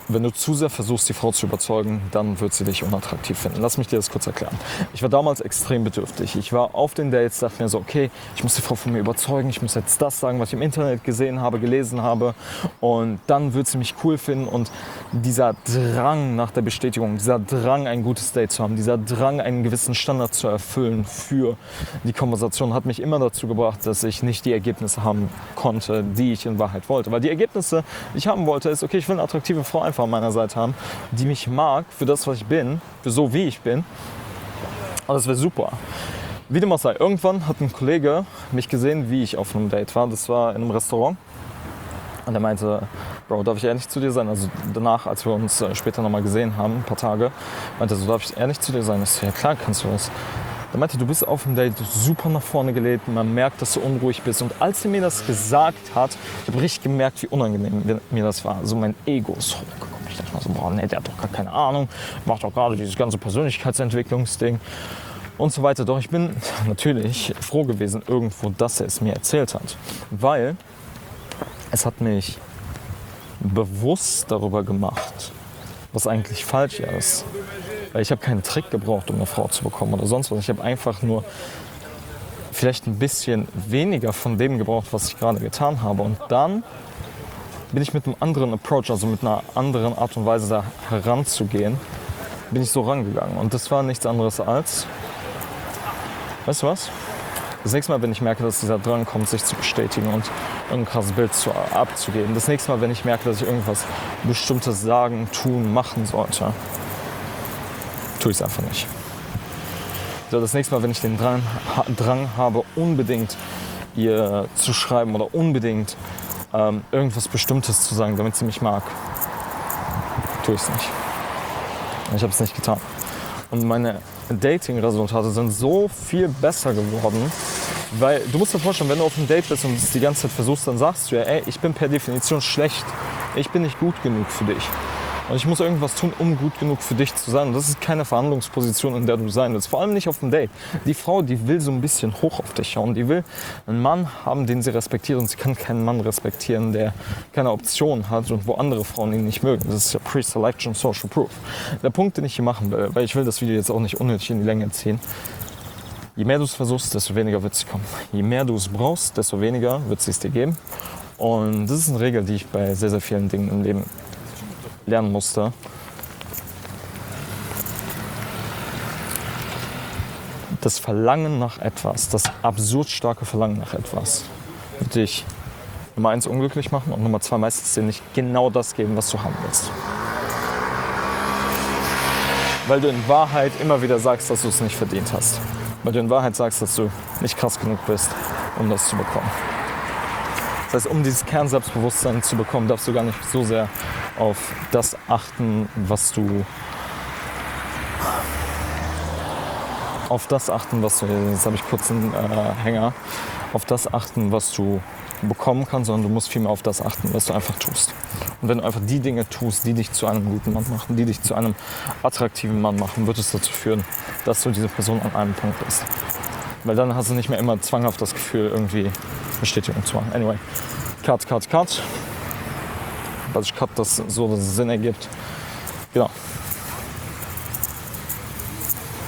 wenn du zu sehr versuchst, die Frau zu überzeugen, dann wird sie dich unattraktiv finden. Lass mich dir das kurz erklären. Ich war damals extrem bedürftig. Ich war auf den Dates, dachte mir so, okay, ich muss die Frau von mir überzeugen, ich muss jetzt das sagen, was ich im Internet gesehen habe, gelesen habe, und dann wird sie mich cool finden. Und dieser Drang nach der Bestätigung, dieser Drang, ein gutes Date zu haben, dieser Drang, einen gewissen Standard zu erfüllen für die Konversation, hat mich immer dazu gebracht, dass ich nicht die Ergebnisse haben konnte, die ich in Wahrheit wollte. Weil die Ergebnisse, die ich haben wollte, ist, okay, ich will eine attraktive Frau einfach an meiner Seite haben, die mich mag für das, was ich bin, für so wie ich bin. Und das wäre super. Wie dem auch sei, irgendwann hat ein Kollege mich gesehen, wie ich auf einem Date war. Das war in einem Restaurant. Und er meinte, Bro, darf ich ehrlich zu dir sein? Also danach, als wir uns später nochmal gesehen haben, ein paar Tage, meinte er so, darf ich ehrlich zu dir sein? Ich so, ja klar, kannst du das. Er meinte, du bist auf dem Date super nach vorne gelegt, man merkt, dass du unruhig bist. Und als er mir das gesagt hat, ich habe richtig gemerkt, wie unangenehm mir das war. Also mein Ego ist hochgekommen. Ich dachte mir so, boah, nee, der hat doch gar keine Ahnung, macht doch gerade dieses ganze Persönlichkeitsentwicklungsding und so weiter. Doch ich bin natürlich froh gewesen irgendwo, dass er es mir erzählt hat. Weil es hat mich bewusst darüber gemacht, was eigentlich falsch ist. Weil ich habe keinen Trick gebraucht, um eine Frau zu bekommen oder sonst was. Ich habe einfach nur vielleicht ein bisschen weniger von dem gebraucht, was ich gerade getan habe. Und dann bin ich mit einem anderen Approach, also mit einer anderen Art und Weise da heranzugehen, bin ich so rangegangen. Und das war nichts anderes als, weißt du was? Das nächste Mal, wenn ich merke, dass dieser Drang kommt, sich zu bestätigen und ein krasses Bild abzugeben. Das nächste Mal, wenn ich merke, dass ich irgendwas Bestimmtes sagen, tun, machen sollte, tue ich es einfach nicht. So, das nächste Mal, wenn ich den Drang habe, unbedingt ihr zu schreiben oder unbedingt irgendwas Bestimmtes zu sagen, damit sie mich mag, tue ich es nicht. Und ich habe es nicht getan. Und meine Dating-Resultate sind so viel besser geworden, weil du musst dir vorstellen, wenn du auf einem Date bist und es die ganze Zeit versuchst, dann sagst du ja, ey, ich bin per Definition schlecht, ich bin nicht gut genug für dich. Und ich muss irgendwas tun, um gut genug für dich zu sein. Und das ist keine Verhandlungsposition, in der du sein willst. Vor allem nicht auf dem Date. Die Frau, die will so ein bisschen hoch auf dich schauen. Die will einen Mann haben, den sie respektiert. Und sie kann keinen Mann respektieren, der keine Option hat und wo andere Frauen ihn nicht mögen. Das ist ja Pre-Selection Social Proof. Der Punkt, den ich hier machen will, weil ich will das Video jetzt auch nicht unnötig in die Länge ziehen. Je mehr du es versuchst, desto weniger wird es kommen. Je mehr du es brauchst, desto weniger wird es dir geben. Und das ist eine Regel, die ich bei sehr, sehr vielen Dingen im Leben lernen musste. Das Verlangen nach etwas, das absurd starke Verlangen nach etwas, wird dich Nummer 1 unglücklich machen und Nummer 2 meistens dir nicht genau das geben, was du haben willst. Weil du in Wahrheit immer wieder sagst, dass du es nicht verdient hast. Weil du in Wahrheit sagst, dass du nicht krass genug bist, um das zu bekommen. Das heißt, um dieses Kernselbstbewusstsein zu bekommen, darfst du gar nicht so sehr auf das achten, was du jetzt habe ich kurz einen Hänger, auf das achten, was du bekommen kannst, sondern du musst vielmehr auf das achten, was du einfach tust. Und wenn du einfach die Dinge tust, die dich zu einem guten Mann machen, die dich zu einem attraktiven Mann machen, wird es dazu führen, dass du diese Person an einem Punkt bist. Weil dann hast du nicht mehr immer zwanghaft das Gefühl, irgendwie Bestätigung zu machen. Anyway, Cut. Was ich cut, das so, dass es Sinn ergibt. Genau.